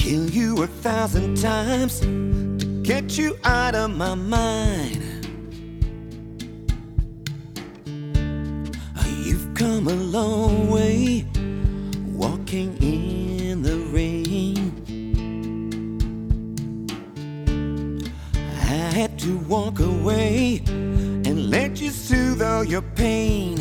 kill you 1,000 times to get you out of my mind. You've come a long way, walking in the rain. I had to walk away and let you soothe all your pain.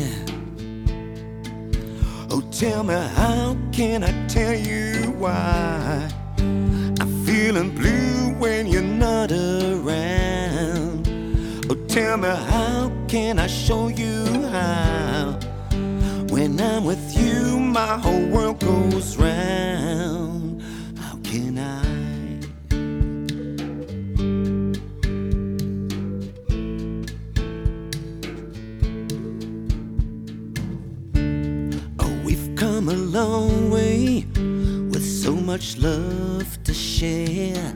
Oh, tell me, how can I tell you why I'm feeling blue when you're not around? Oh, tell me, how can I show you how? When I'm with you, my whole world goes round. How can I? Come a long way with so much love to share.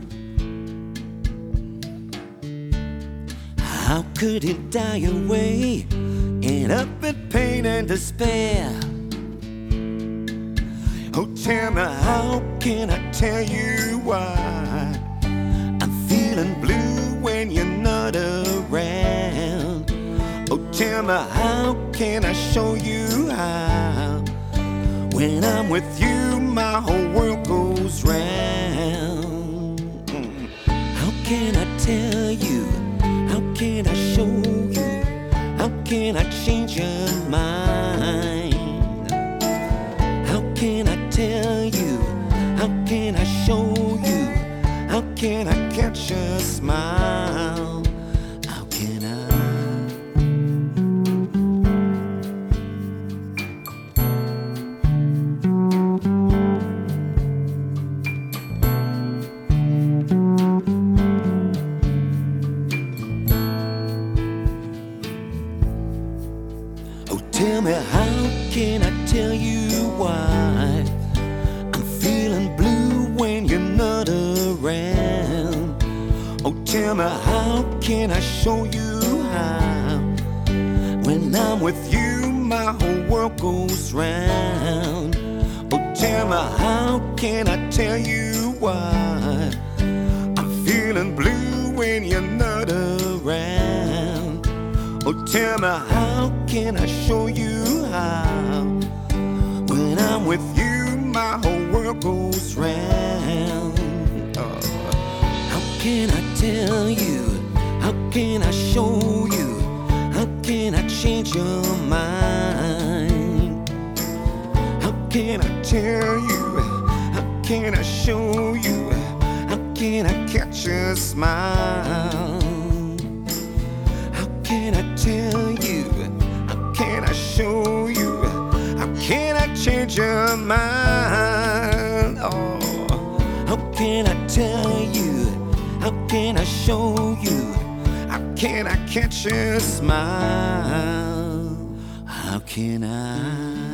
How could it die away, end up in pain and despair? Oh, tell me, how can I tell you why I'm feeling blue when you're not around? Oh, tell me, how can I show you how? When I'm with you, my whole world goes round. How can I tell you? How can I show you? How can I change your mind? How can I tell you? How can I show you? How can I catch a smile? How can I? Tell me, how can I tell you why I'm feeling blue when you're not around? Oh, tell me, how can I show you how? When I'm with you, my whole world goes round. Oh, tell me, how can I tell you why I'm feeling blue when you're not around? Oh, tell me, how can I show you how? When I'm with you, my whole world goes round. How can I tell you? How can I show you? How can I change your mind? How can I tell you? How can I show you? How can I catch a smile? How can I tell you? How can I show you? How can I change your mind? Oh, how can I tell you? How can I show you? How can I catch a smile? How can I?